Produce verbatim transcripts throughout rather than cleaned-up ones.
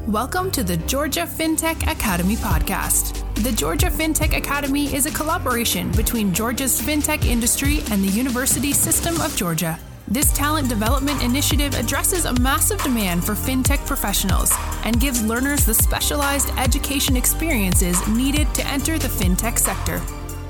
Welcome to the Georgia FinTech Academy podcast. The Georgia FinTech Academy is a collaboration between Georgia's fintech industry and the University System of Georgia. This talent development initiative addresses a massive demand for fintech professionals and gives learners the specialized education experiences needed to enter the fintech sector.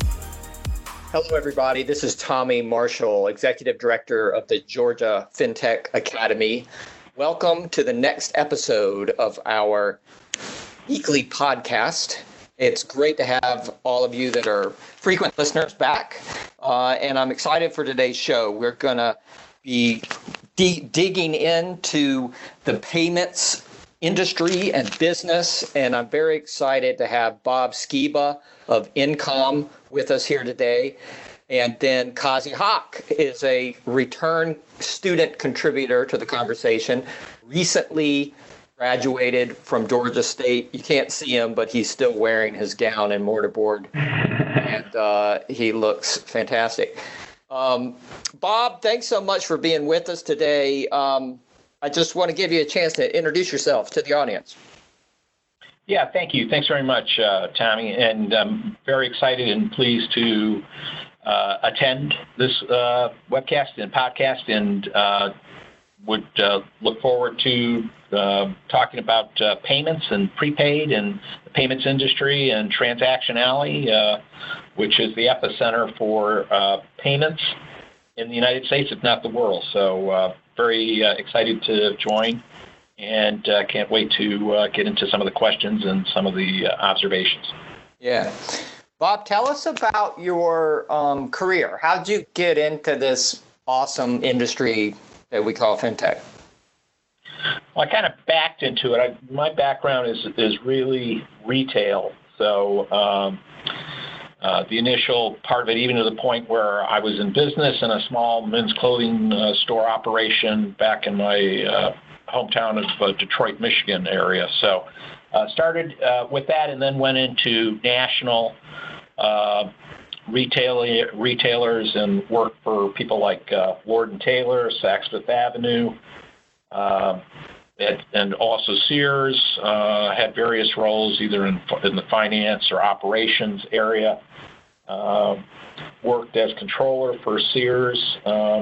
Hello, everybody. This is Tommy Marshall, Executive Director of the Georgia FinTech Academy. Welcome to the next episode of our weekly podcast. It's great to have all of you that are frequent listeners back, uh, and I'm excited for today's show. We're going to be de- digging into the payments industry and business, and I'm very excited to have Bob Skiba of InComm with us here today. And then Kazi Hawk is a return student contributor to the conversation, recently graduated from Georgia State. You can't see him, but he's still wearing his gown and mortarboard, and uh, he looks fantastic. Um, Bob, thanks so much for being with us today. Um, I just want to give you a chance to introduce yourself to the audience. Yeah, thank you. Thanks very much, uh, Tommy. And I'm very excited and pleased to uh, attend this uh, webcast and podcast, and uh, would uh, look forward to uh, talking about uh, payments and prepaid and the payments industry and Transaction Alley, uh, which is the epicenter for uh, payments in the United States, if not the world. So uh, very uh, excited to join, and uh, can't wait to uh, get into some of the questions and some of the uh, observations. Yeah. Bob, tell us about your um, career. How did you get into this awesome industry that we call fintech? Well, I kind of backed into it. I, my background is is really retail. So um, uh, the initial part of it, even to the point where I was in business in a small men's clothing uh, store operation back in my uh, hometown of uh, Detroit, Michigan area. So uh, started uh, with that, and then went into national uh, retail retailers and worked for people like uh, Lord and Taylor, Saks Fifth Avenue, uh, and, and also Sears. Uh, had various roles either in, in the finance or operations area. Uh, worked as controller for Sears uh,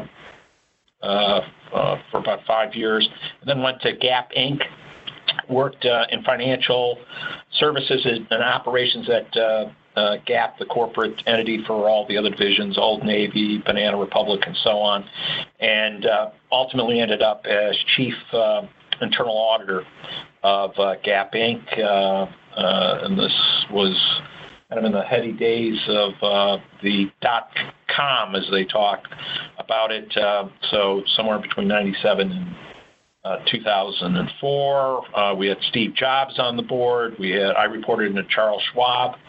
uh, uh, for about five years, and then went to Gap Incorporated. Worked uh, in financial services and operations at uh, uh, Gap, the corporate entity for all the other divisions, Old Navy, Banana Republic, and so on, and uh, ultimately ended up as chief uh, internal auditor of uh, Gap Incorporated. Uh, uh, and this was kind of in the heady days of uh, the dot-com, as they talk about it. Uh, so somewhere between ninety-seven and Uh, two thousand four, uh, we had Steve Jobs on the board. We had I reported into Charles Schwab.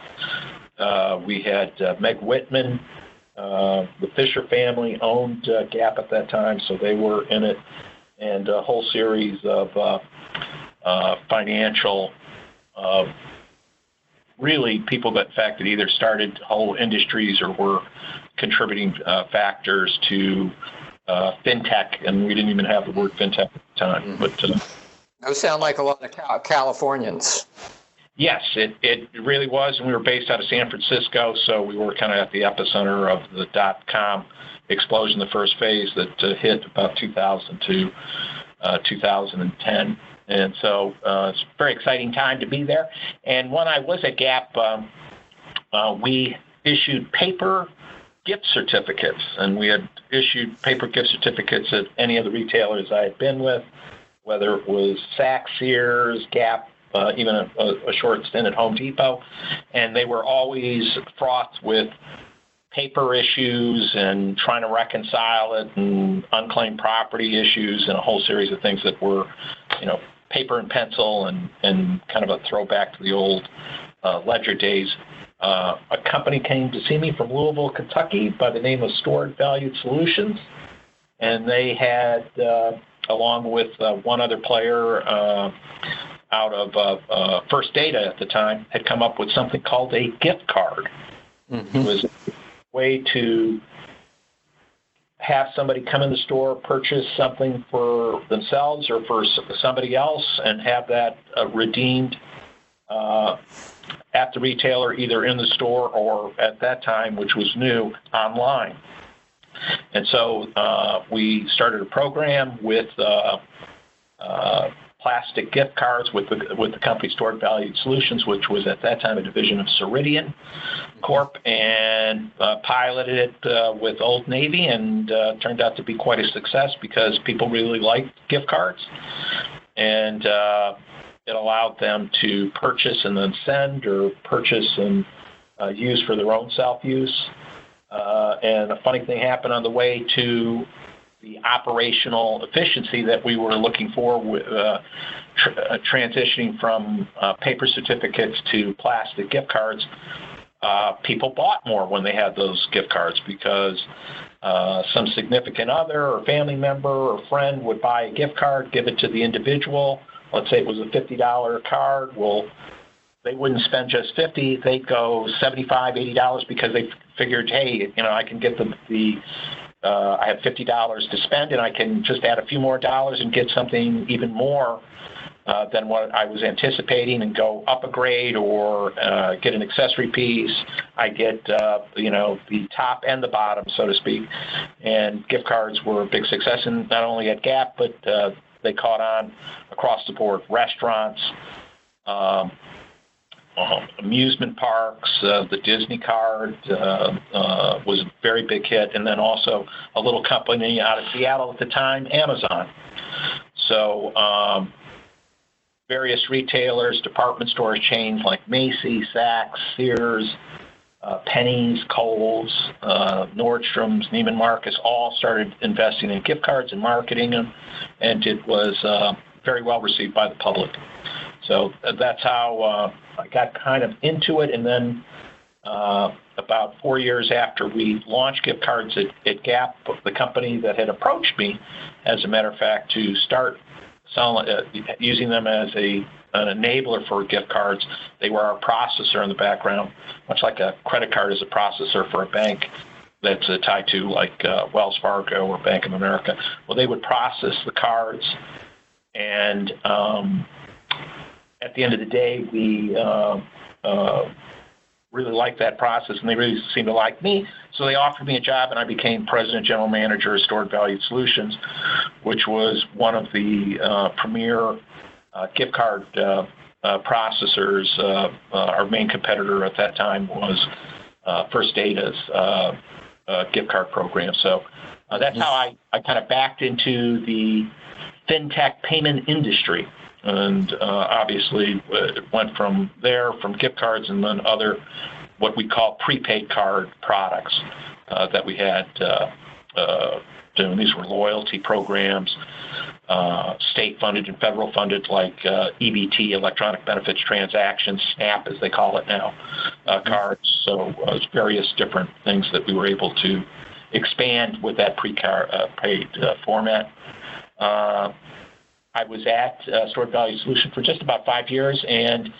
Uh, we had uh, Meg Whitman. Uh, the Fisher family owned uh, Gap at that time, so they were in it, and a whole series of uh, uh, financial, uh, really people that, in fact, that either started whole industries or were contributing uh, factors to Uh, fintech, and we didn't even have the word fintech at the time. Mm-hmm. But uh, those sound like a lot of Cal- Californians. Yes, it, it really was, and we were based out of San Francisco, so we were kind of at the epicenter of the dot-com explosion, the first phase that uh, hit about two thousand to uh, two thousand ten. And so uh, it's a very exciting time to be there. And when I was at Gap, um, uh, we issued paper gift certificates, and we had issued paper gift certificates at any of the retailers I had been with, whether it was Saks, Sears, Gap, uh, even a, a short stint at Home Depot, and they were always fraught with paper issues and trying to reconcile it, and unclaimed property issues, and a whole series of things that were, you know, paper and pencil, and, and kind of a throwback to the old uh, ledger days. Uh, a company came to see me from Louisville, Kentucky, by the name of Stored Valued Solutions, and they had, uh, along with uh, one other player uh, out of uh, uh, First Data at the time, had come up with something called a gift card. Mm-hmm. It was a way to have somebody come in the store, purchase something for themselves or for somebody else, and have that uh, redeemed uh, at the retailer, either in the store or at that time, which was new, online. And so uh, we started a program with uh, uh, plastic gift cards with the with the company Stored Value Solutions, which was at that time a division of Ceridian Corp, and uh, piloted it uh, with Old Navy, and uh, turned out to be quite a success because people really liked gift cards, and uh, it allowed them to purchase and then send, or purchase and uh, use for their own self-use. Uh, and a funny thing happened on the way to the operational efficiency that we were looking for, with, uh, tr- uh, transitioning from uh, paper certificates to plastic gift cards. Uh, people bought more when they had those gift cards because uh, some significant other or family member or friend would buy a gift card, give it to the individual. Let's say it was a fifty dollars card. Well, they wouldn't spend just fifty dollars. They'd go seventy-five dollars, eighty dollars because they figured, hey, you know, I can get the the Uh, I have fifty dollars to spend, and I can just add a few more dollars and get something even more uh, than what I was anticipating, and go up a grade, or uh, get an accessory piece. I get, uh, you know, the top and the bottom, so to speak. And gift cards were a big success, and not only at Gap, but uh, they caught on across the board. Restaurants, um, Um, amusement parks, uh, the Disney card uh, uh, was a very big hit, and then also a little company out of Seattle at the time, Amazon. So um, various retailers, department stores, chains like Macy's, Saks, Sears, uh, Penny's, Kohl's, uh, Nordstrom's, Neiman Marcus, all started investing in gift cards and marketing them, and it was uh, very well received by the public. So that's how uh, I got kind of into it. And then uh, about four years after we launched gift cards at, at Gap, the company that had approached me, as a matter of fact, to start selling, uh, using them as a an enabler for gift cards. They were our processor in the background, much like a credit card is a processor for a bank that's uh, tied to like uh, Wells Fargo or Bank of America. Well, they would process the cards, and um, at the end of the day, we uh, uh, really liked that process, and they really seemed to like me. So they offered me a job, and I became President General Manager of Stored Value Solutions, which was one of the uh, premier uh, gift card uh, uh, processors. Uh, uh, our main competitor at that time was uh, First Data's uh, uh, gift card program. So uh, that's how I, I kind of backed into the fintech payment industry. And uh, obviously, it went from there, from gift cards, and then other what we call prepaid card products uh, that we had uh, uh, doing. These were loyalty programs, uh, state-funded and federal-funded, like uh, E B T, electronic benefits transactions, SNAP, as they call it now, uh, cards. So uh, it's various different things that we were able to expand with that pre-paid uh, uh, format. Uh, I was at uh, Stored Value Solution for just about five years, and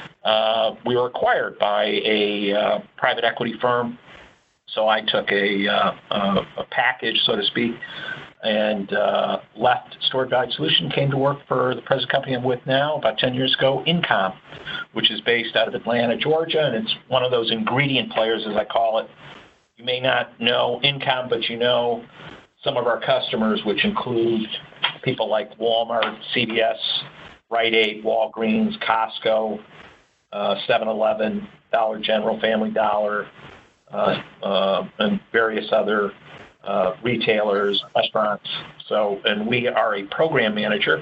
uh, we were acquired by a uh, private equity firm. So I took a, uh, a, a package, so to speak, and uh, left Stored Value Solution, came to work for the present company I'm with now about ten years ago, InComm, which is based out of Atlanta, Georgia, and it's one of those ingredient players, as I call it. You may not know InComm, but you know some of our customers, which include people like Walmart, C V S, Rite Aid, Walgreens, Costco, uh, seven eleven, Dollar General, Family Dollar, uh, uh, and various other uh, retailers, restaurants. So, and we are a program manager,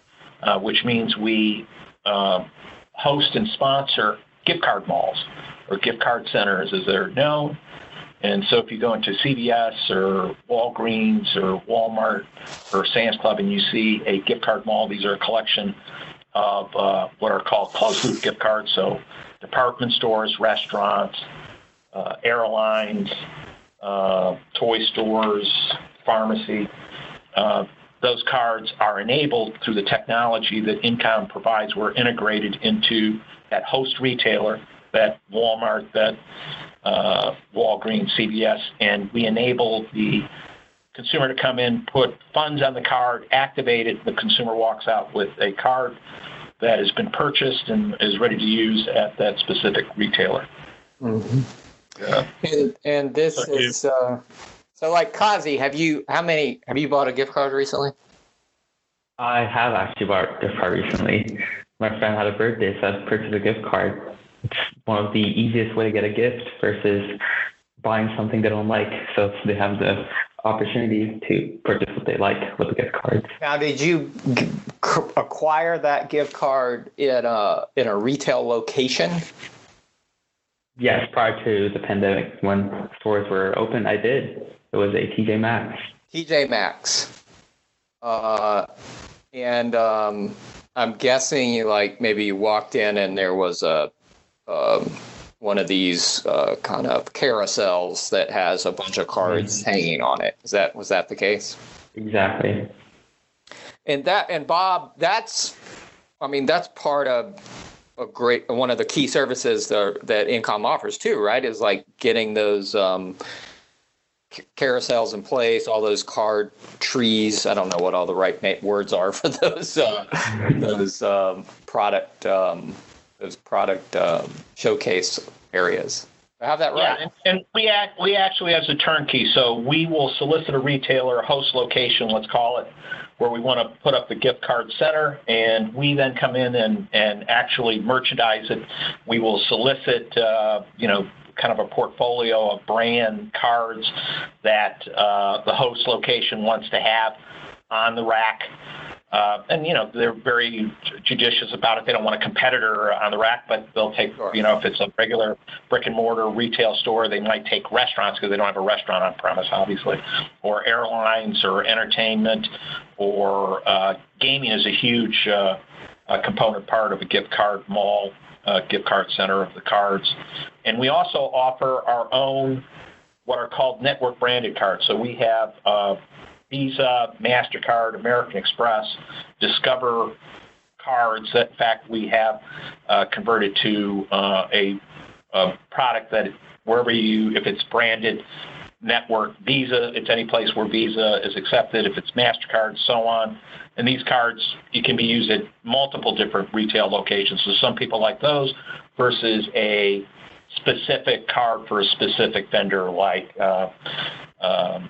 uh, which means we uh, host and sponsor gift card malls, or gift card centers as they're known. And so if you go into C V S or Walgreens or Walmart or Sam's Club and you see a gift card mall, these are a collection of uh, what are called closed-loop gift cards, so department stores, restaurants, uh, airlines, uh, toy stores, pharmacy. Uh, those cards are enabled through the technology that InComm provides. We're integrated into that host retailer, that Walmart, that Uh, Walgreens, C V S, and we enable the consumer to come in, put funds on the card, activate it, the consumer walks out with a card that has been purchased and is ready to use at that specific retailer. Mm-hmm. Yeah. And, and this so is uh, so like Kazi. Have you how many have you bought a gift card recently? I have actually bought a gift card recently. My friend had a birthday, so I purchased a gift card. It's one of the easiest way to get a gift versus buying something they don't like. So they have the opportunity to purchase what they like with the gift cards. Now, did you g- acquire that gift card in a in a retail location? Yes, prior to the pandemic, when stores were open, I did. It was a T J Maxx. T J Maxx. Uh, and um, I'm guessing you like maybe you walked in and there was a um, one of these uh, kind of carousels that has a bunch of cards mm-hmm. hanging on it. Is that was that the case? Exactly. And that and Bob, that's I mean that's part of a great one of the key services that, that InComm offers too, right? Is like getting those um, carousels in place, all those card trees. I don't know what all the right na- words are for those uh, those um, product um, those product um, showcase areas. I have that right. Yeah, and, and we act, we actually as a turnkey, so we will solicit a retailer, a host location, let's call it, where we want to put up the gift card center, and we then come in and, and actually merchandise it. We will solicit, uh, you know, kind of a portfolio of brand cards that uh, the host location wants to have on the rack. Uh, and, you know, they're very judicious about it. They don't want a competitor on the rack, but they'll take, you know, if it's a regular brick and mortar retail store, they might take restaurants because they don't have a restaurant on premise, obviously, or airlines or entertainment or uh, gaming is a huge uh, a component part of a gift card mall, uh, gift card center of the cards. And we also offer our own what are called network branded cards. So we have uh, Visa, MasterCard, American Express, Discover cards that, in fact, we have uh, converted to uh, a, a product that wherever you, if it's branded network Visa, it's any place where Visa is accepted, if it's MasterCard, so on. And these cards, you can be used at multiple different retail locations. So some people like those versus a specific card for a specific vendor like uh, um,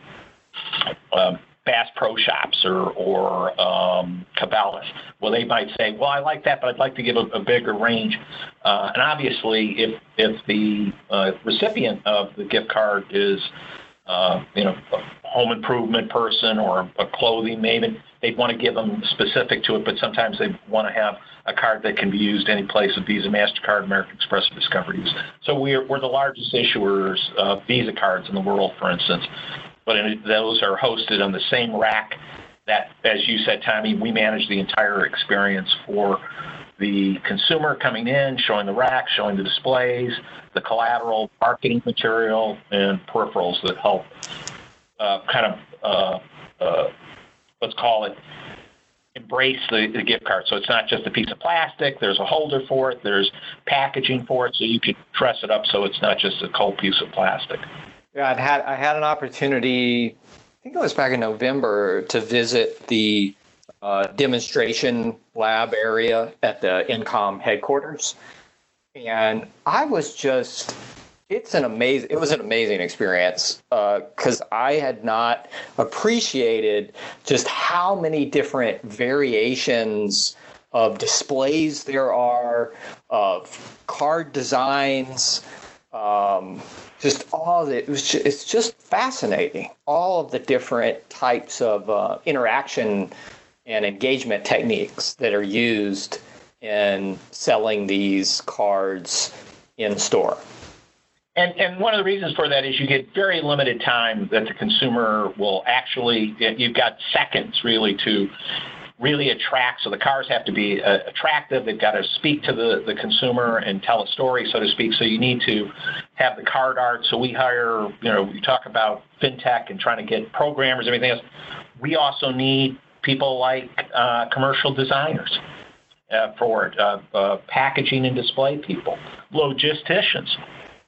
um, Bass Pro Shops or, or um, Cabela's. Well, they might say, well, I like that, but I'd like to give a, a bigger range. Uh, and obviously, if if the uh, recipient of the gift card is, uh, you know, a home improvement person or a clothing maven, they'd want to give them specific to it, but sometimes they want to have a card that can be used any place of Visa, MasterCard, American Express, or Discover use. So we're, we're the largest issuers of Visa cards in the world, for instance. But those are hosted on the same rack that, as you said, Tommy, we manage the entire experience for the consumer coming in, showing the rack, showing the displays, the collateral, marketing material, and peripherals that help uh, kind of, uh, uh, let's call it, embrace the, the gift card. So it's not just a piece of plastic. There's a holder for it. There's packaging for it, so you can dress it up so it's not just a cold piece of plastic. Yeah, I'd had I had an opportunity, I think it was back in November, to visit the uh, demonstration lab area at the InComm headquarters, and I was just it's an amazing it was an amazing experience because uh, I had not appreciated just how many different variations of displays there are, of card designs. Um, just all of it, it was just, it's just fascinating. All of the different types of uh, interaction and engagement techniques that are used in selling these cards in store. And and one of the reasons for that is you get very limited time that the consumer will actually, you've got seconds really to really attract. So the cars have to be uh, attractive. They've got to speak to the, the consumer and tell a story, so to speak. So you need to have the card art. So we hire, you know, we talk about fintech and trying to get programmers and everything else. We also need people like uh, commercial designers uh, for it, uh, uh, packaging and display people, logisticians.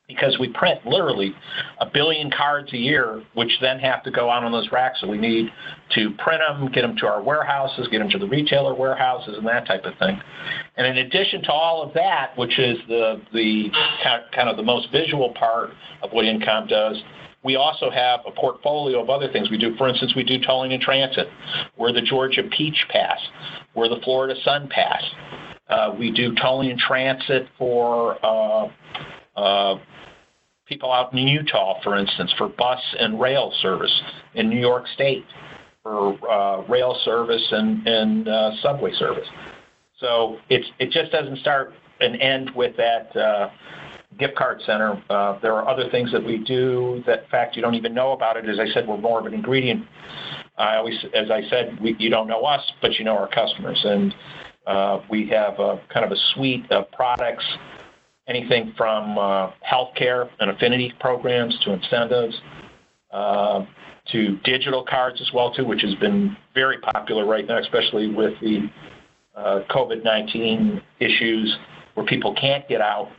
because we print literally a billion cards a year, which then have to go out on those racks. So we need to print them, get them to our warehouses, get them to the retailer warehouses, and that type of thing. And in addition to all of that, which is the the kind of the most visual part of what INCOM does, we also have a portfolio of other things we do. For instance, we do tolling and transit. We're the Georgia Peach Pass. We're the Florida Sun Pass. Uh, we do tolling and transit for uh, uh, people out in Utah, for instance, for bus and rail service, in New York State for uh, rail service and, and uh, subway service. So it's, it just doesn't start and end with that uh, gift card center. Uh, there are other things that we do that, in fact, you don't even know about it. As I said, we're more of an ingredient. I always, as I said, we, you don't know us, but you know our customers. And uh, we have a, kind of a suite of products, anything from uh, healthcare and affinity programs to incentives, uh, to digital cards as well, too, which has been very popular right now, especially with the uh, COVID nineteen issues where people can't get out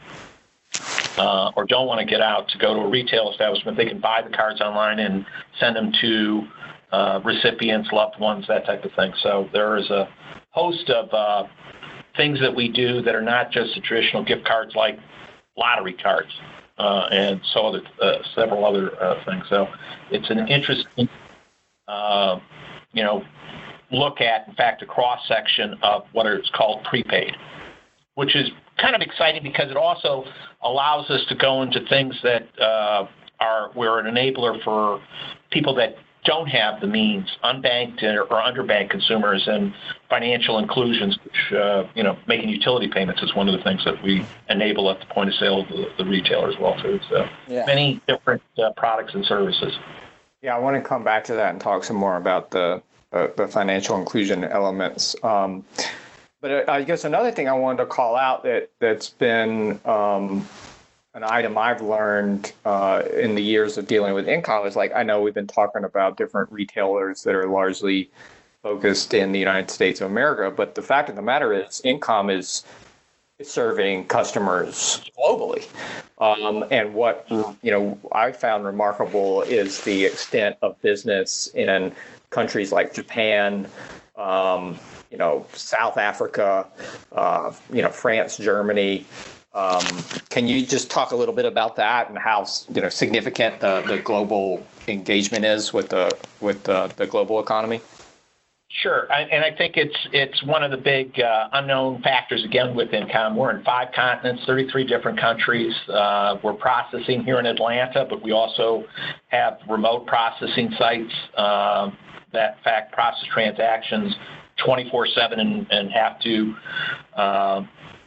uh, or don't want to get out to go to a retail establishment. They can buy the cards online and send them to uh, recipients, loved ones, that type of thing. So there is a host of uh, things that we do that are not just the traditional gift cards like lottery cards uh, and so other, uh, several other uh, things. So it's an interesting, uh, you know, look at, in fact, a cross-section of what is called prepaid, which is kind of exciting because it also allows us to go into things that uh, are, we're an enabler for people that don't have the means, unbanked or underbanked consumers, and financial inclusions, which, uh, you know, making utility payments is one of the things that we enable at the point of sale of the, the retailer as well, too. So yeah. Many different uh, products and services. Yeah, I want to come back to that and talk some more about the, uh, the financial inclusion elements. Um, but I guess another thing I wanted to call out that, that's been um, an item I've learned uh, in the years of dealing with INCOM is, like, I know we've been talking about different retailers that are largely focused in the United States of America, but the fact of the matter is INCOM is, is serving customers globally. Um, and what, you know, I found remarkable is the extent of business in countries like Japan, um, you know, South Africa, uh, you know, France, Germany. Um, can you just talk a little bit about that and how, you know, significant the, the global engagement is with the with the, the global economy? Sure, I, and I think it's it's one of the big uh, unknown factors again with INCOM. We're in five continents, thirty-three different countries. Uh, we're processing here in Atlanta, but we also have remote processing sites uh, that, in fact, process transactions twenty-four seven and, and have to Uh,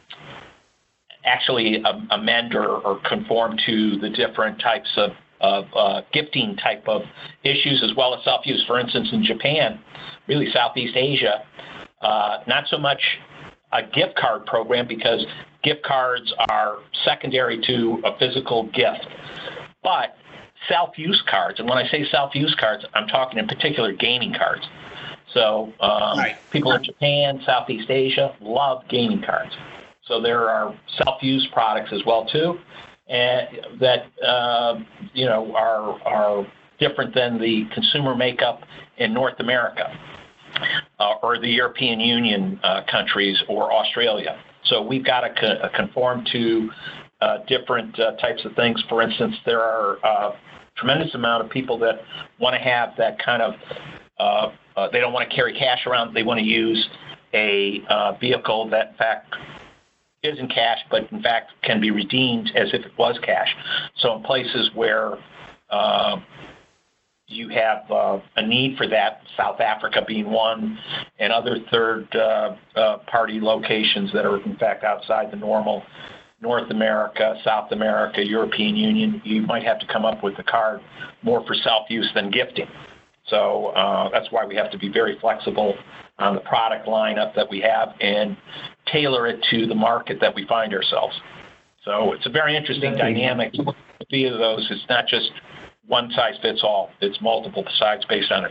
actually amend or, or conform to the different types of, of uh, gifting type of issues as well as self-use. For instance, in Japan, really Southeast Asia, uh, not so much a gift card program because gift cards are secondary to a physical gift, but self-use cards. And when I say self-use cards, I'm talking in particular gaming cards. So um, right. People in Japan, Southeast Asia love gaming cards. So there are self-use products as well too, and that uh, you know are are different than the consumer makeup in North America uh, or the European Union uh, countries or Australia. So we've got to co- conform to uh, different uh, types of things. For instance, there are a tremendous amount of people that want to have that kind of. Uh, uh, they don't want to carry cash around. They want to use a uh, vehicle that, in fact, isn't cash, but in fact can be redeemed as if it was cash. So in places where uh, you have uh, a need for that, South Africa being one, and other third uh, uh, party locations that are in fact outside the normal, North America, South America, European Union, you might have to come up with a card more for self-use than gifting. So uh, that's why we have to be very flexible on the product lineup that we have and tailor it to the market that we find ourselves. So it's a very interesting Definitely. dynamic. Via those, it's not just one size fits all. It's multiple sides based on it.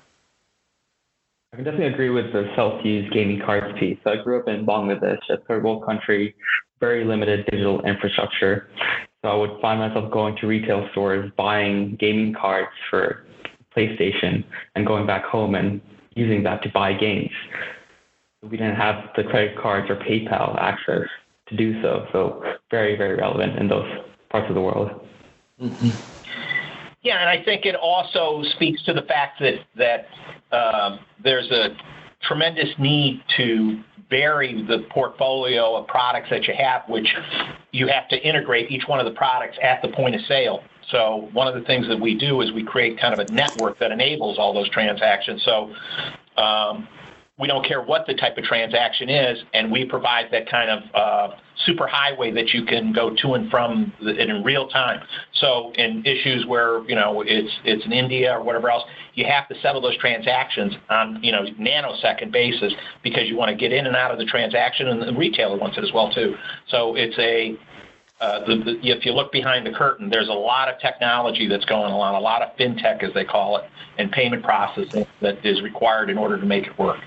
I can definitely agree with the self-use gaming cards piece. So I grew up in Bangladesh, a third world country, very limited digital infrastructure. So I would find myself going to retail stores, buying gaming cards for PlayStation, and going back home and using that to buy games. We didn't have the credit cards or PayPal access to do so. So very, very relevant in those parts of the world. Mm-hmm. Yeah, and I think it also speaks to the fact that that uh, there's a tremendous need to vary the portfolio of products that you have, which you have to integrate each one of the products at the point of sale. So one of the things that we do is we create kind of a network that enables all those transactions. So um, we don't care what the type of transaction is, and we provide that kind of uh, super highway that you can go to and from the, in real time. So in issues where, you know, it's it's in India or whatever else, you have to settle those transactions on, you know, nanosecond basis because you want to get in and out of the transaction, and the retailer wants it as well too. So it's a uh, the, the, if you look behind the curtain, there's a lot of technology that's going on, a lot of fintech as they call it, and payment processing that is required in order to make it work.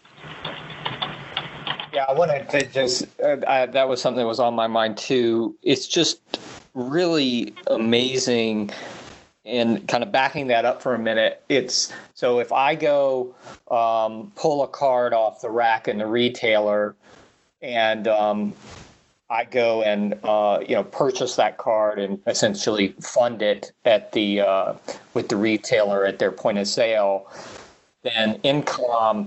Yeah, I wanted to just, uh, I, that was something that was on my mind too. It's just really amazing. And kind of backing that up for a minute, it's, so if I go um, pull a card off the rack in the retailer and um, I go and, uh, you know, purchase that card and essentially fund it at the, uh, with the retailer at their point of sale, then Incom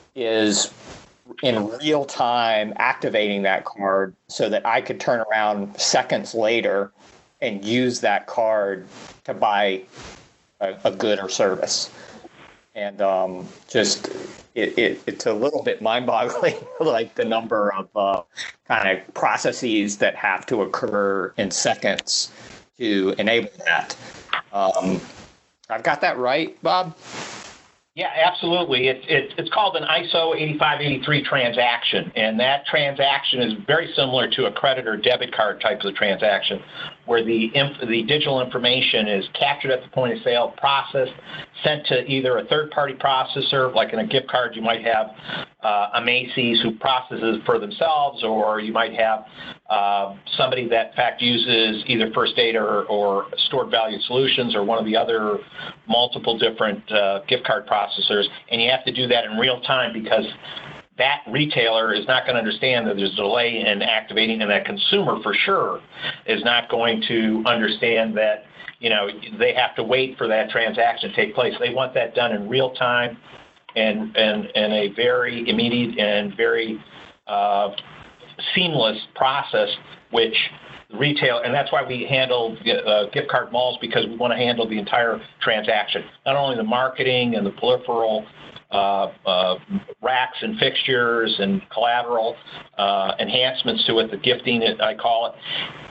is in real time activating that card so that I could turn around seconds later and use that card to buy a, a good or service. And um, just it, it, it's a little bit mind-boggling, like the number of uh, kind of processes that have to occur in seconds to enable that. Um, I've got that right, Bob? Yeah, absolutely. It, it, it's called an I S O eighty-five eighty-three transaction, and that transaction is very similar to a credit or debit card type of transaction, where the inf- the digital information is captured at the point of sale, processed, sent to either a third-party processor, like in a gift card you might have uh, a Macy's who processes for themselves, or you might have uh, somebody that in fact uses either First Data or, or Stored Value Solutions or one of the other multiple different uh, gift card processors, and you have to do that in real time because that retailer is not going to understand that there's a delay in activating, and that consumer for sure is not going to understand that, you know, they have to wait for that transaction to take place. They want that done in real time and and, and a very immediate and very uh, seamless process, which retail, and that's why we handle uh, gift card malls, because we want to handle the entire transaction, not only the marketing and the peripheral uh, uh, racks and fixtures and collateral uh, enhancements to it, the gifting, I call it.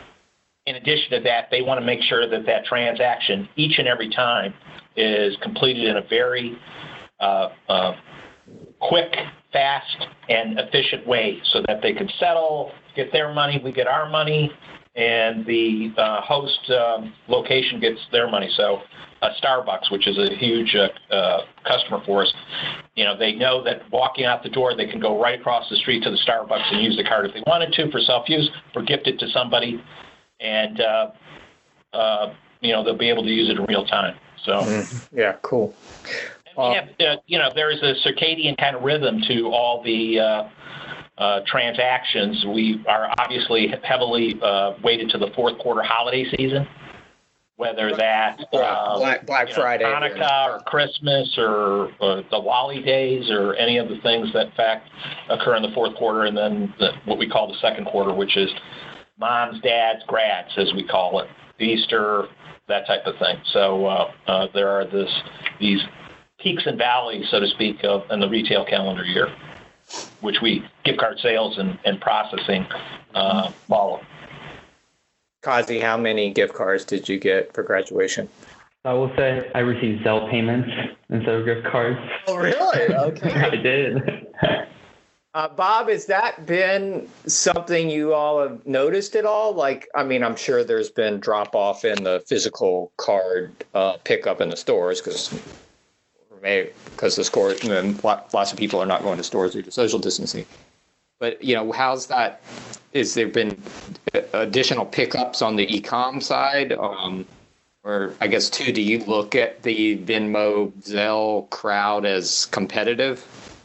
In addition to that, they want to make sure that that transaction each and every time is completed in a very uh, uh, quick, fast, and efficient way so that they can settle, get their money, we get our money, and the uh, host um, location gets their money. So uh, Starbucks, which is a huge uh, uh, customer for us, you know, they know that walking out the door, they can go right across the street to the Starbucks and use the card if they wanted to for self-use, or gift it to somebody, and, uh, uh, you know, they'll be able to use it in real time. So, mm-hmm. Yeah, cool. And we have, uh, you know, there is a circadian kind of rhythm to all the uh, uh, transactions. We are obviously heavily uh, weighted to the fourth quarter holiday season, whether that's uh, Black, Black you know, Friday, Hanukkah, or Christmas, or, or the Wally days, or any of the things that in fact occur in the fourth quarter, and then the, what we call the second quarter, which is moms, dads, grads, as we call it, Easter, that type of thing. So uh, uh, there are this these peaks and valleys, so to speak, of in the retail calendar year, which we gift card sales and, and processing uh, follow. Kazi, how many gift cards did you get for graduation? I will say I received Zelle payments instead of gift cards. Oh, really? Okay. I did. Uh, Bob, has that been something you all have noticed at all? Like, I mean, I'm sure there's been drop off in the physical card uh, pickup in the stores because because the score, and then lots of people are not going to stores due to social distancing. But, you know, how's that? Is there been additional pickups on the e-com side? Um, or I guess, too, do you look at the Venmo, Zelle crowd as competitive?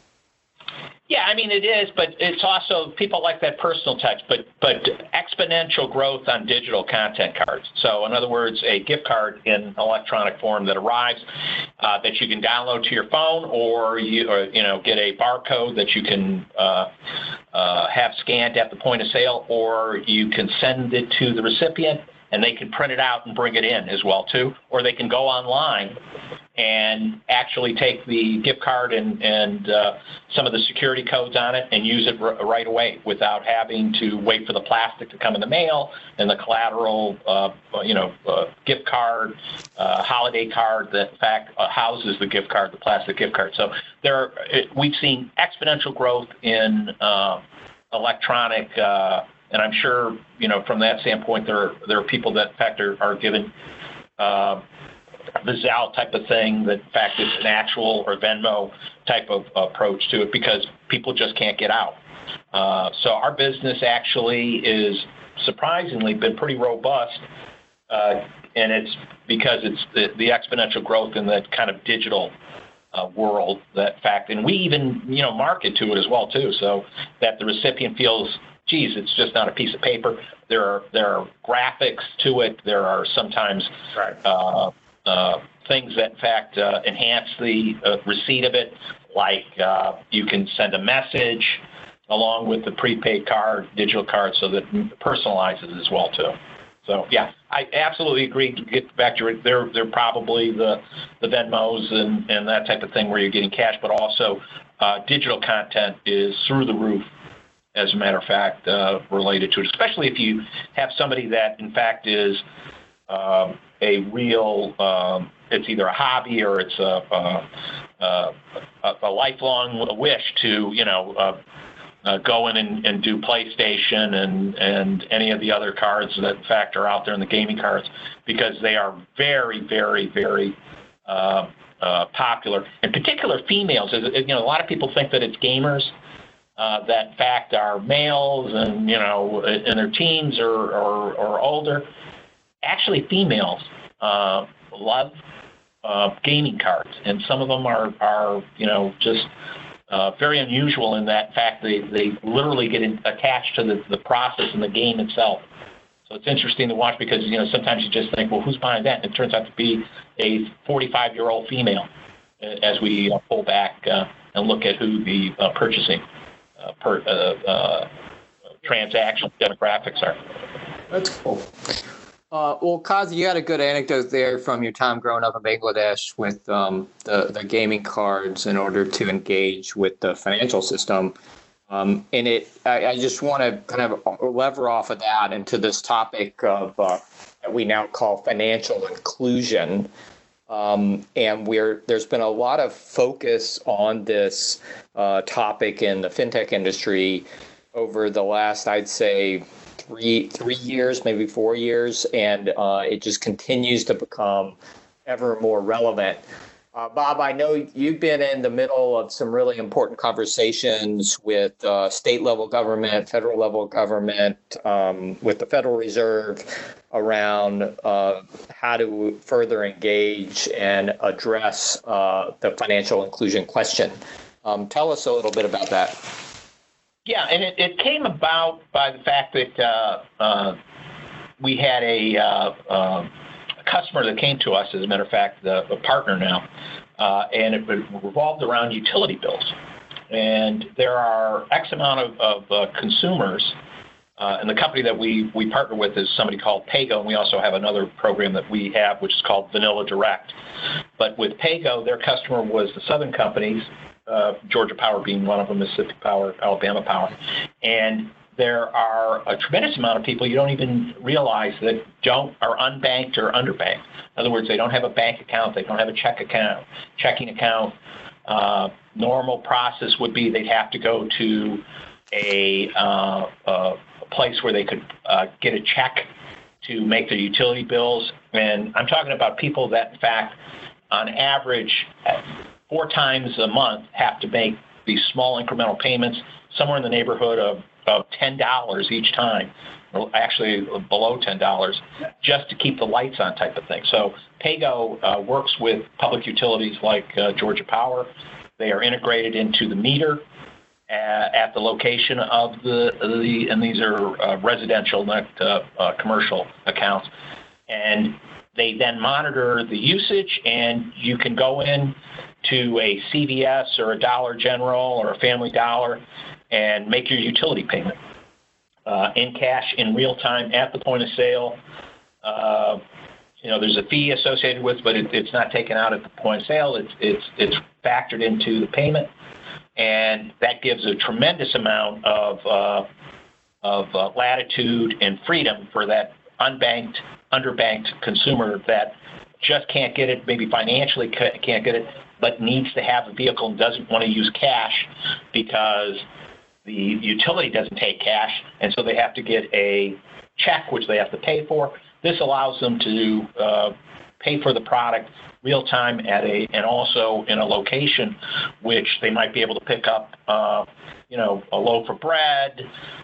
Yeah, I mean, it is, but it's also people like that personal touch, but but exponential growth on digital content cards. So in other words, a gift card in electronic form that arrives uh, that you can download to your phone, or you or, you know get a barcode that you can uh, uh, have scanned at the point of sale, or you can send it to the recipient and they can print it out and bring it in as well too, or they can go online and actually take the gift card and, and uh, some of the security codes on it and use it r- right away without having to wait for the plastic to come in the mail and the collateral, uh, you know, uh, gift card, uh, holiday card that in fact uh, houses the gift card, the plastic gift card. So there, are, it, we've seen exponential growth in uh, electronic, uh, and I'm sure, you know, from that standpoint, there are, there are people that in fact are, are given uh, the Zelle type of thing, that in fact it's an actual or Venmo type of approach to it because people just can't get out. Uh, so our business actually is surprisingly been pretty robust, uh, and it's because it's the, the exponential growth in that kind of digital uh, world that fact, and we even, you know, market to it as well too, so that the recipient feels, geez, it's just not a piece of paper. There are there are graphics to it. There are sometimes right. uh, Uh, things that, in fact, uh, enhance the uh, receipt of it, like uh, you can send a message along with the prepaid card, digital card, so that it personalizes as well, too. So, yeah, I absolutely agree. To get back to it, they're, they're probably the, the Venmos and, and that type of thing where you're getting cash, but also uh, digital content is through the roof, as a matter of fact, uh, related to it, especially if you have somebody that, in fact, is um, a real, um, it's either a hobby or it's a, a, a, a lifelong wish to, you know, uh, uh, go in and, and do PlayStation and, and any of the other cards that, in fact, are out there in the gaming cards, because they are very, very, very uh, uh, popular. In particular, females. You know, a lot of people think that it's gamers uh, that, in fact, are males and, you know, in their teens or, or, or older. Actually, females uh, love uh, gaming cards, and some of them are, are you know, just uh, very unusual in that fact they, they literally get in, attached to the, the process and the game itself. So it's interesting to watch because, you know, sometimes you just think, well, who's buying that? And it turns out to be a forty-five-year-old female as we uh, pull back uh, and look at who the uh, purchasing uh, per, uh, uh, transaction demographics are. That's cool. Uh, well, Kazi, you had a good anecdote there from your time growing up in Bangladesh with um, the, the gaming cards in order to engage with the financial system. Um, and it, I, I just want to kind of lever off of that into this topic of uh, that we now call financial inclusion. Um, and we're, there's been a lot of focus on this uh, topic in the fintech industry over the last, I'd say, three three years, maybe four years, and uh, it just continues to become ever more relevant. Uh, Bob, I know you've been in the middle of some really important conversations with uh, state-level government, federal-level government, um, with the Federal Reserve around uh, how to further engage and address uh, the financial inclusion question. Um, tell us a little bit about that. Yeah, and it, it came about by the fact that uh, uh, we had a, uh, uh, a customer that came to us, as a matter of fact, the, a partner now, uh, and it revolved around utility bills. And there are X amount of, of uh, consumers, uh, and the company that we, we partner with is somebody called Paygo, and we also have another program that we have, which is called Vanilla Direct. But with Paygo, their customer was the Southern companies, Uh, Georgia Power being one of them, Mississippi Power, Alabama Power. And there are a tremendous amount of people you don't even realize that don't are unbanked or underbanked. In other words, they don't have a bank account, they don't have a check account, checking account. Uh, normal process would be they'd have to go to a, uh, a place where they could uh, get a check to make their utility bills. And I'm talking about people that, in fact, on average, four times a month have to make these small incremental payments, somewhere in the neighborhood of, of ten dollars each time, or actually below ten dollars, just to keep the lights on type of thing. So PayGo uh, works with public utilities like uh, Georgia Power. They are integrated into the meter at, at the location of the, the and these are uh, residential, not uh, uh, commercial accounts. And they then monitor the usage, and you can go in to a C V S or a Dollar General or a Family Dollar and make your utility payment uh, in cash in real time at the point of sale. Uh, you know, there's a fee associated with, but it, it's not taken out at the point of sale. It's it's it's factored into the payment, and that gives a tremendous amount of uh, of uh, latitude and freedom for that unbanked, underbanked consumer that just can't get it, maybe financially can't get it, but needs to have a vehicle and doesn't want to use cash because the utility doesn't take cash, and so they have to get a check, which they have to pay for. This allows them to uh, pay for the product real time at a, and also in a location which they might be able to pick up, uh, you know, a loaf of bread,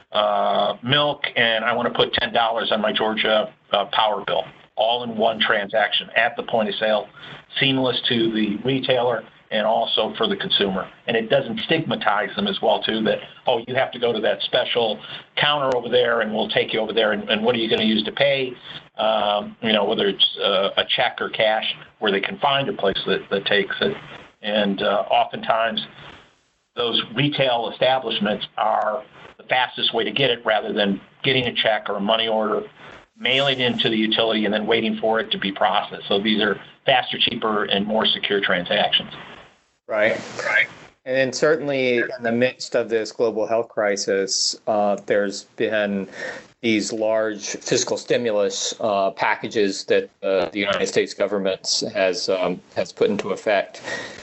uh, milk, and I want to put ten dollars on my Georgia uh, power bill, all in one transaction at the point of sale, seamless to the retailer and also for the consumer. And it doesn't stigmatize them as well, too, that, oh, you have to go to that special counter over there and we'll take you over there, and, and what are you going to use to pay, um, you know, whether it's uh, a check or cash, where they can find a place that, that takes it. And uh, oftentimes those retail establishments are the fastest way to get it, rather than getting a check or a money order, mailing it into the utility, and then waiting for it to be processed. So these are faster, cheaper, and more secure transactions. Right, right. And then certainly in the midst of this global health crisis, uh, there's been these large fiscal stimulus uh, packages that uh, the United States government has um, has put into effect.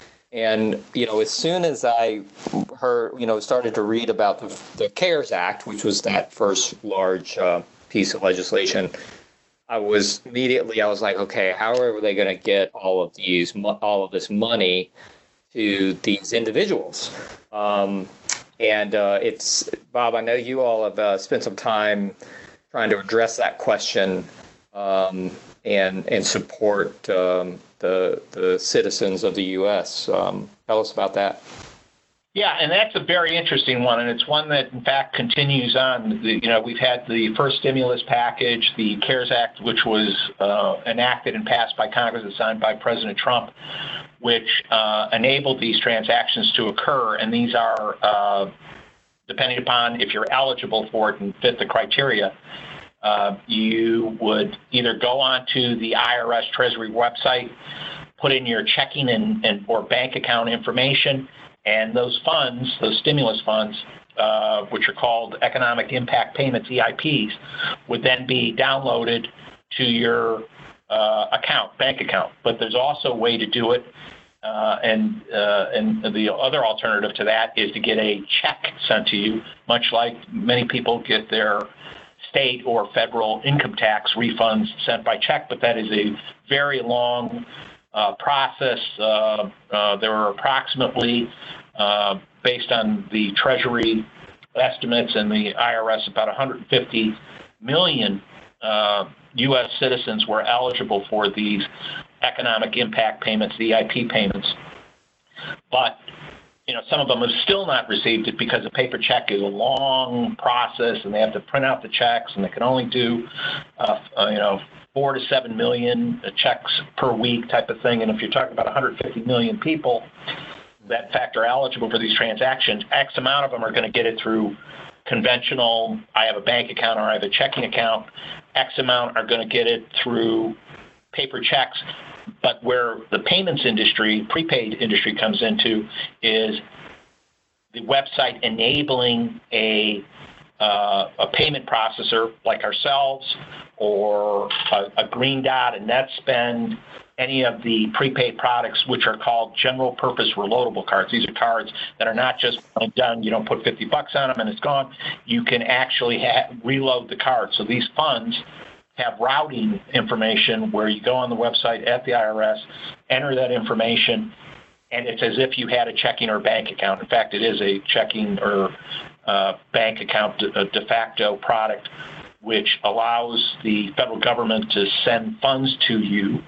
And, you know, as soon as I heard, you know, started to read about the, the CARES Act, which was that first large uh, piece of legislation, I was immediately, I was like, okay, how are they going to get all of these, all of this money to these individuals? Um, and uh, it's, Bob, I know you all have uh, spent some time trying to address that question um, and and support um, the the citizens of the U S. Um, tell us about that. Yeah, and that's a very interesting one, and it's one that, in fact, continues on. The, you know, we've had the first stimulus package, the CARES Act, which was uh, enacted and passed by Congress and signed by President Trump, which uh, enabled these transactions to occur, and these are, uh, depending upon if you're eligible for it and fit the criteria, uh, you would either go onto the I R S Treasury website, put in your checking and, and or bank account information, and those funds, those stimulus funds, uh, which are called Economic Impact Payments, E I Ps, would then be downloaded to your uh, account, bank account. But there's also a way to do it, uh, and uh, and the other alternative to that is to get a check sent to you, much like many people get their state or federal income tax refunds sent by check, but that is a very long Uh, process. Uh, uh, there are approximately, uh, based on the Treasury estimates and the I R S, about one hundred fifty million uh, U S citizens were eligible for these economic impact payments, the E I P payments. But you know, some of them have still not received it because a paper check is a long process, and they have to print out the checks, and they can only do, uh, uh, you know, four to seven million checks per week type of thing. And if you're talking about one hundred fifty million people that in fact are eligible for these transactions, X amount of them are going to get it through conventional, I have a bank account or I have a checking account. X amount are going to get it through paper checks. But where the payments industry, prepaid industry comes into is the website enabling a Uh, a payment processor like ourselves, or a, a Green Dot, a NetSpend, any of the prepaid products which are called general purpose reloadable cards. These are cards that are not just done, you don't put fifty bucks on them and it's gone. You can actually ha- reload the card. So these funds have routing information where you go on the website at the I R S, enter that information, and it's as if you had a checking or bank account. In fact, it is a checking or uh, bank account de, de facto product, which allows the federal government to send funds to you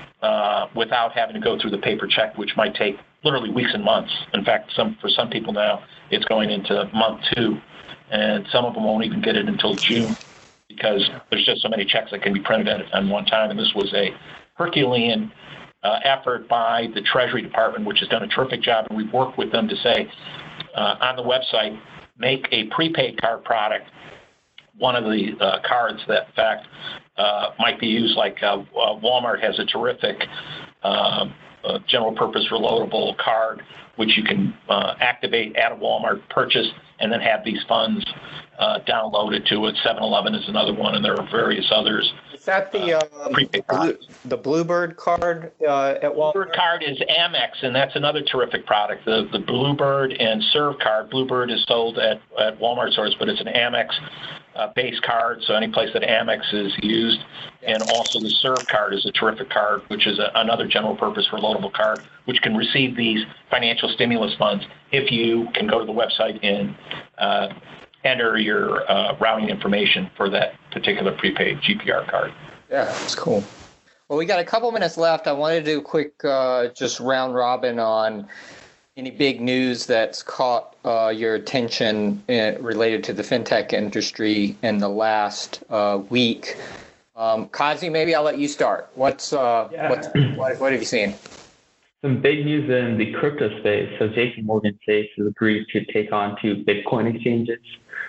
uh, without having to go through the paper check, which might take literally weeks and months. In fact, some for some people now, it's going into month two, and some of them won't even get it until June because there's just so many checks that can be printed at, at one time. And this was a Herculean uh, effort by the Treasury Department, which has done a terrific job, and we've worked with them to say uh, on the website, make a prepaid card product one of the uh, cards that, in fact, uh, might be used, like uh, Walmart has a terrific uh, uh, general purpose reloadable card, which you can uh, activate at a Walmart purchase and then have these funds uh, downloaded to it. seven eleven is another one, and there are various others. Is that the uh, um, blue, the Bluebird card uh, at Walmart? Bluebird card is Amex, and that's another terrific product. The the Bluebird and Serve card. Bluebird is sold at, at Walmart stores, but it's an Amex uh, base card, so any place that Amex is used. And also the Serve card is a terrific card, which is a, another general purpose reloadable card, which can receive these financial stimulus funds if you can go to the website and uh, enter your uh, routing information for that particular prepaid G P R card. Yeah, that's cool. Well, we got a couple minutes left. I wanted to do a quick uh, just round robin on any big news that's caught uh, your attention in, related to the fintech industry in the last uh, week. Um, Kazi, maybe I'll let you start. What's, uh, yeah. what's what, what have you seen? Some big news in the crypto space. So J P Morgan Chase has agreed to take on two Bitcoin exchanges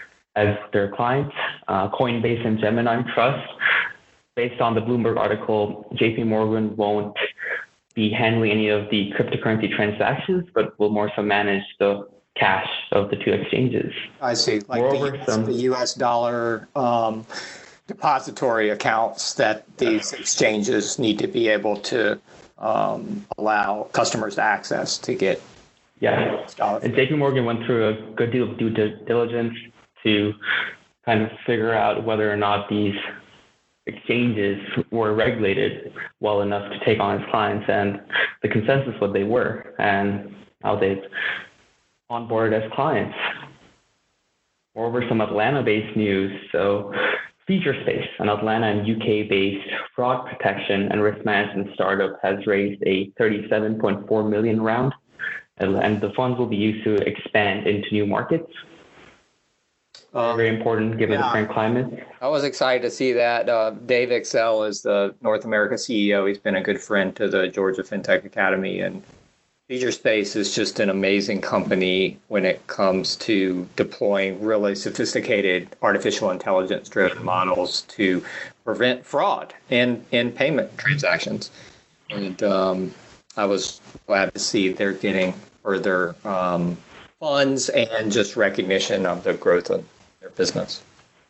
as their clients, uh, Coinbase and Gemini Trust. Based on the Bloomberg article, J P Morgan won't be handling any of the cryptocurrency transactions, but will more so manage the cash of the two exchanges. I see. Like Moreover, the, some, the U S dollar um, depository accounts that these exchanges need to be able to um, allow customers access to get. Yeah, and J P Morgan went through a good deal of due diligence to kind of figure out whether or not these exchanges were regulated well enough to take on its clients, and the consensus was they were, and how they've onboarded as clients. Moreover, some Atlanta-based news. So Featurespace, an Atlanta and U K-based fraud protection and risk management startup, has raised a thirty-seven point four million dollars round, and the funds will be used to expand into new markets. Um, Very important given yeah. the current climate. I was excited to see that. Uh, Dave Excel is the North America C E O. He's been a good friend to the Georgia FinTech Academy, and Featurespace is just an amazing company when it comes to deploying really sophisticated artificial intelligence-driven models to prevent fraud in, in payment transactions. And um, I was glad to see they're getting further um, funds and just recognition of the growth of their business.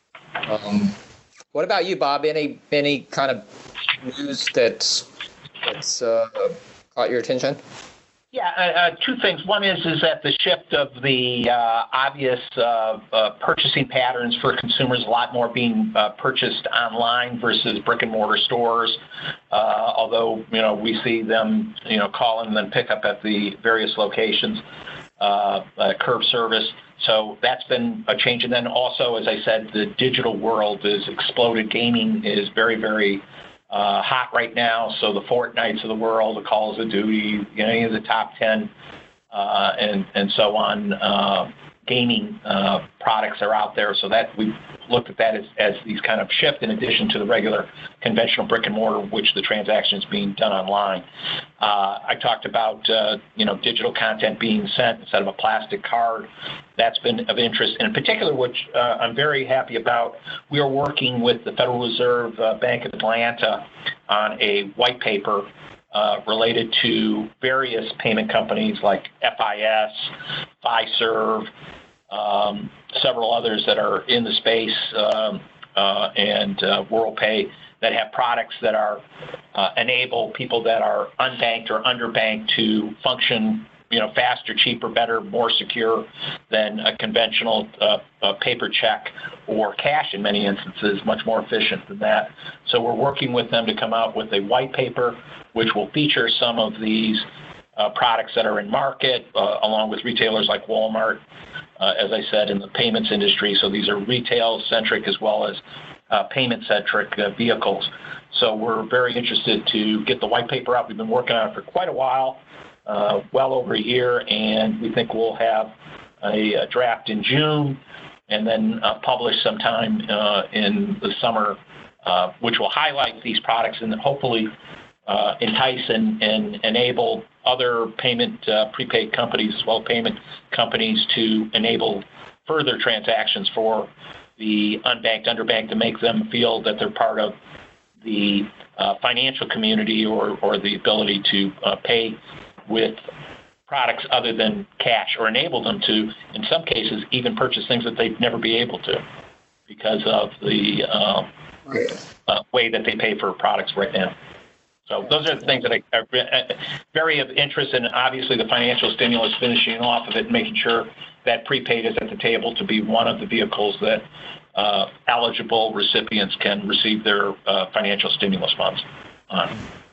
Um, what about you, Bob? Any any kind of news that's that's uh, caught your attention? Yeah, uh, two things. One is is that the shift of the uh, obvious uh, uh, purchasing patterns for consumers, a lot more being uh, purchased online versus brick and mortar stores. Uh, although you know we see them you know call and then pick up at the various locations, uh, uh, curb service. So that's been a change. And then also, as I said, the digital world has exploded. Gaming is very, very uh, hot right now. So the Fortnites of the world, the Calls of Duty, you know, any of the top ten uh, and, and so on, uh, gaming uh, products are out there. So that we've looked at that as, as these kind of shift in addition to the regular conventional brick and mortar, which the transaction is being done online. Uh, I talked about, uh, you know, digital content being sent instead of a plastic card. That's been of interest. And in particular, which uh, I'm very happy about, we are working with the Federal Reserve uh, Bank of Atlanta on a white paper uh, related to various payment companies like F I S, Fiserv, um, several others that are in the space, um, uh, and uh, WorldPay, that have products that are uh, enable people that are unbanked or underbanked to function, you know, faster, cheaper, better, more secure than a conventional uh, uh, paper check or cash in many instances, much more efficient than that. So we're working with them to come out with a white paper which will feature some of these uh, products that are in market, uh, along with retailers like Walmart, uh, as I said, in the payments industry. So these are retail-centric as well as uh, payment-centric uh, vehicles. So we're very interested to get the white paper out. We've been working on it for quite a while, uh, well over a year, and we think we'll have a, a draft in June and then uh, publish sometime uh, in the summer, uh, which will highlight these products and hopefully uh, entice and, and enable other payment uh, prepaid companies as well as payment companies to enable further transactions for the unbanked, underbanked, to make them feel that they're part of the uh, financial community or, or the ability to uh, pay with products other than cash, or enable them to, in some cases, even purchase things that they'd never be able to because of the uh, uh, way that they pay for products right now. So those are the things that are very of interest, and obviously the financial stimulus finishing off of it, making sure that prepaid is at the table to be one of the vehicles that uh, eligible recipients can receive their uh, financial stimulus funds on.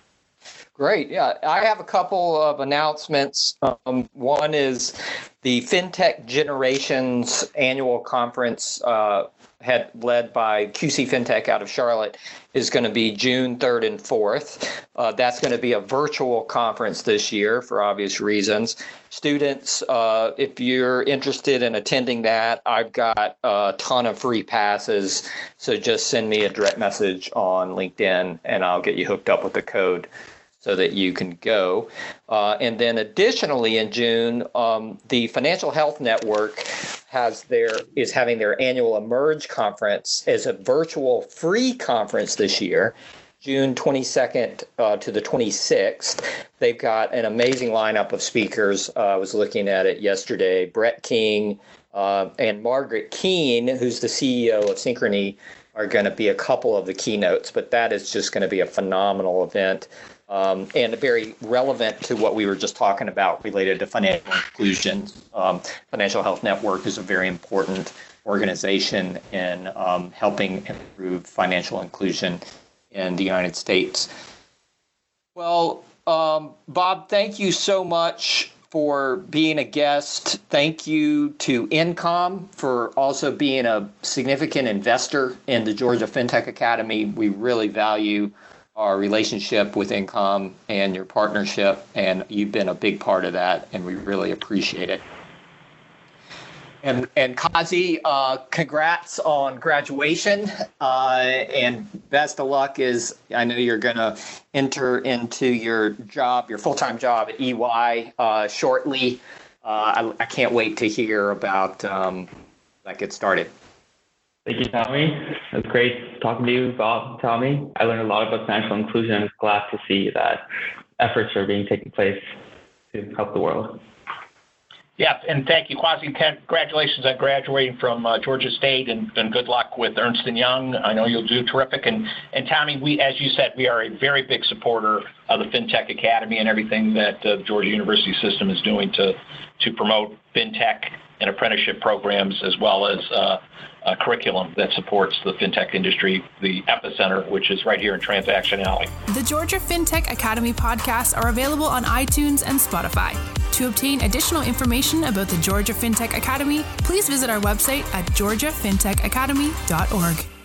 Great. Yeah, I have a couple of announcements. Um, one is the FinTech Generations annual conference, uh, had led by Q C FinTech out of Charlotte, is going to be June third and fourth. Uh, that's going to be a virtual conference this year for obvious reasons. Students, uh, if you're interested in attending that, I've got a ton of free passes. So just send me a direct message on LinkedIn and I'll get you hooked up with the code so that you can go. Uh, and then additionally in June, um, the Financial Health Network has their is having their annual Emerge conference as a virtual free conference this year, June twenty-second uh, to the twenty-sixth. They've got an amazing lineup of speakers. Uh, I was looking at it yesterday. Brett King uh, and Margaret Keene, who's the C E O of Synchrony, are going to be a couple of the keynotes, but that is just going to be a phenomenal event. Um, and very relevant to what we were just talking about related to financial inclusion. Um, Financial Health Network is a very important organization in um, helping improve financial inclusion in the United States. Well, um, Bob, thank you so much for being a guest. Thank you to INCOM for also being a significant investor in the Georgia FinTech Academy. We really value our relationship with INCOM and your partnership, and you've been a big part of that, and we really appreciate it. And and Kazi, uh, congrats on graduation, uh, and best of luck. Is I know you're going to enter into your job, your full-time job at E Y uh, shortly. Uh, I, I can't wait to hear about um, that get started. Thank you, Tommy. It was great talking to you, Bob, Tommy. I learned a lot about financial inclusion, and I'm glad to see that efforts are being taken place to help the world. Yeah, and thank you, Kwasi. Congratulations on graduating from uh, Georgia State, and, and good luck with Ernst and Young. I know you'll do terrific. And, and Tommy, we, as you said, we are a very big supporter of the FinTech Academy and everything that uh, the Georgia University system is doing to, to promote FinTech and apprenticeship programs, as well as uh, a curriculum that supports the FinTech industry, the epicenter, which is right here in Transaction Alley. The Georgia FinTech Academy podcasts are available on iTunes and Spotify. To obtain additional information about the Georgia FinTech Academy, please visit our website at georgia fintech academy dot org.